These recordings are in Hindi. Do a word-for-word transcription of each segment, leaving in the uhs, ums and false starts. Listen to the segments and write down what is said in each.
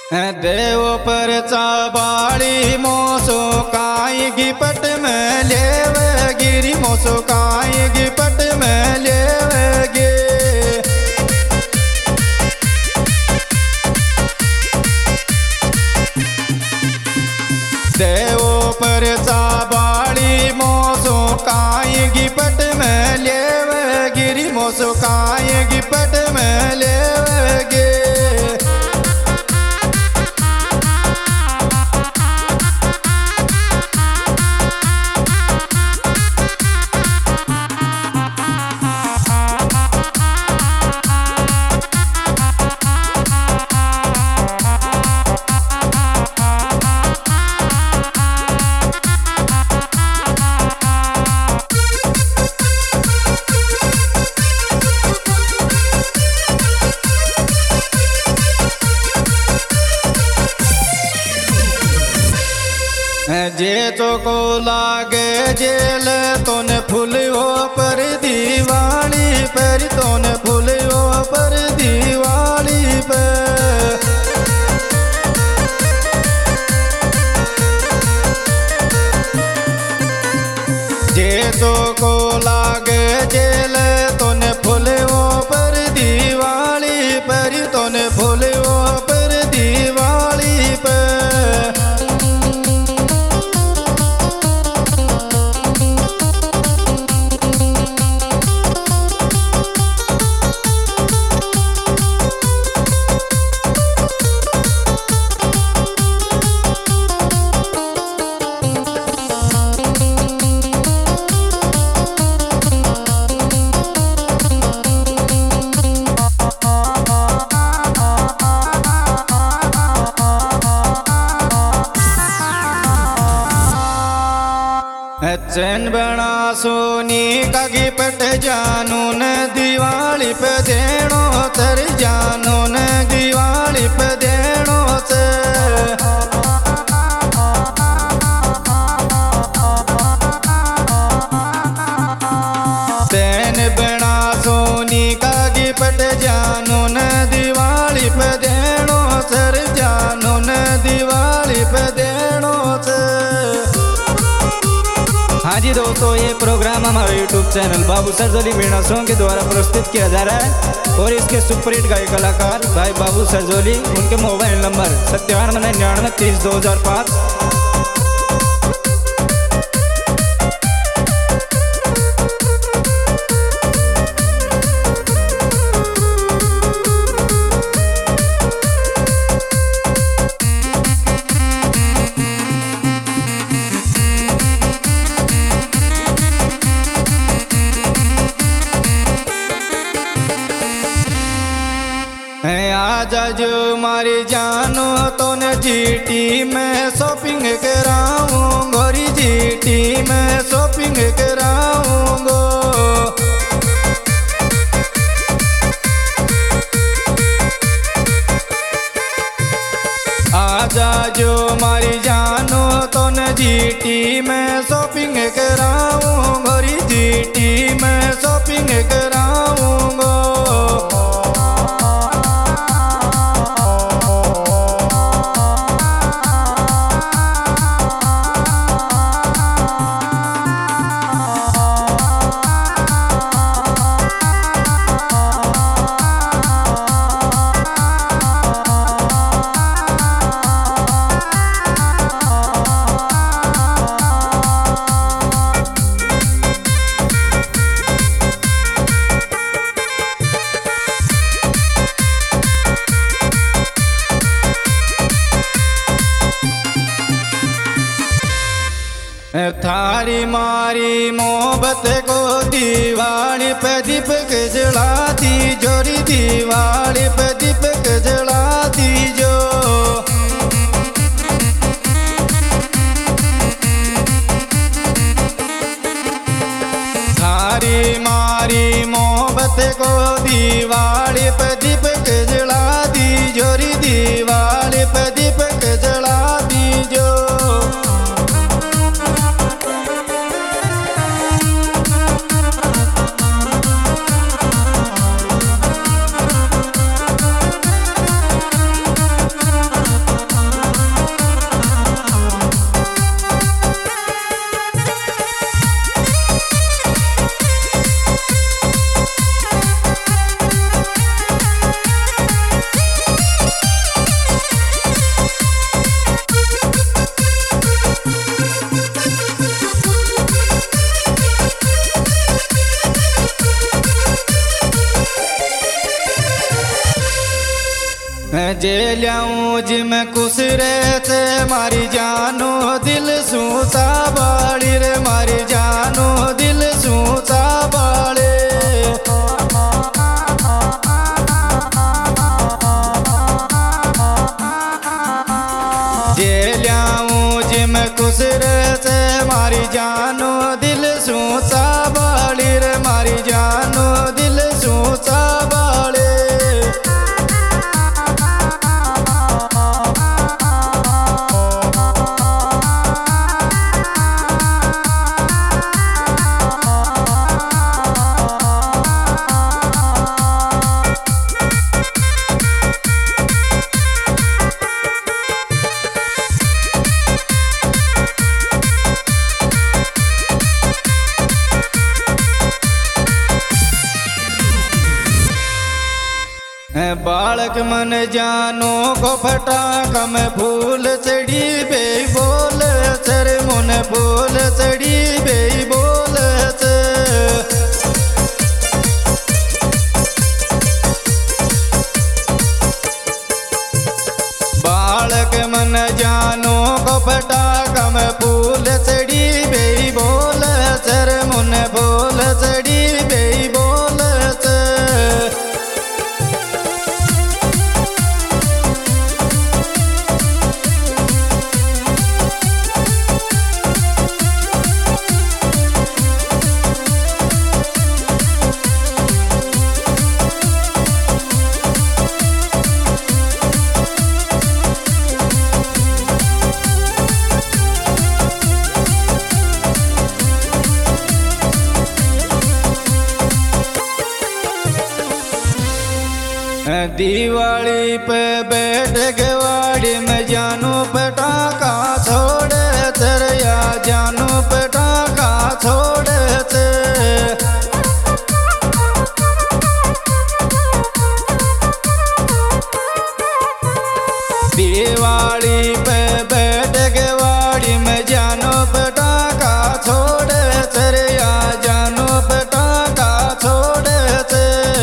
देव पर चाबाड़ी मोसो काई की पट में लेवगिरी मोसो काई की पट में लेवगे देव पर चाबाड़ी मोसो काई की पट में लेवगिरी मोसो काई की पट में लेवगे जे तो को लागे जेल तोने फूलो पर दीवाली पर तोने फूलो पर दीवाली पर जे तो को लागे जेल तोने फूलो पर दीवाली पर तोने फूलो पर दीवाली पर चैन बना सोनी का गिफ्ट जानू न दिवाली पे देनो तर जानू न दिवाली पे देनो से चैन बना सोनी का गिफ्ट जानू न दिवाली पे देनो सर जानू न दिवाली पे देनो से। हाँ जी दोस्तों, ये प्रोग्राम हमारे YouTube channel Babu Sarjoli Veena song के द्वारा प्रस्तुत किया जा रहा है और इसके सुपरहिट गायक कलाकार भाई बाबू सरजोली, उनके मोबाइल नंबर सत्तानवे निन्यानवे तीस दो हजार पाँच। आजा जो मारी जानो तो न जीटी में शॉपिंग कराऊं गोरी जीटी में शॉपिंग कराऊंगो। आजा जो मारी जानो तो न जीटी में शॉपिंग कराऊं गोरी जीटी में शॉपिंग कराऊंगो। थारी मारी मोहब्बत को दीवानी पे दीपक जला दी जोरी दीवानी पे दीपक जला दी जो। थारी मारी मोहब्बत को दीवानी पे दीपक जला दी जोरी दीवानी पे दीपक जला दी जो। जे लियाऊं जिम खुश रहते मारी जानो दिल सूता बाड़ी रे मारी जानो दिल सूता बाड़े जे लियाऊं जिम खुश रहते मारी जानो दिल सूता बाड़ी रे मारी जानो दिल सूता बाड़े बालक मन जानो को फटाका में फूल चढ़ी बे बोल सर मुन फूल चढ़ी बे बोल बालक मन जानो को फटाका में फूल चढ़ी बे बोल सर मुन फूल चढ़ी बे बोल दिवाली पे बैठ गवाड़ी में जानू पटाखा छोड़े तेरिया जानू पटाखा छोड़े ते दिवाली पे बैठ गवाड़ी में जानू पटाखा छोड़े तेरिया जानू पटाखा छोड़े ते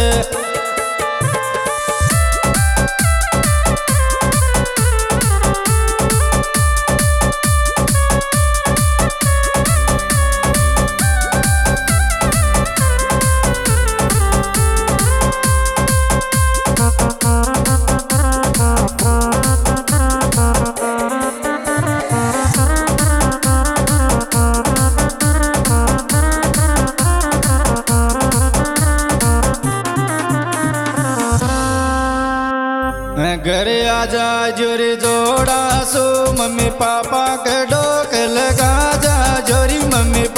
घर आजा जोरी जोड़ा सो मम्मी पापा के डोक लगा जा जोरी मम्मी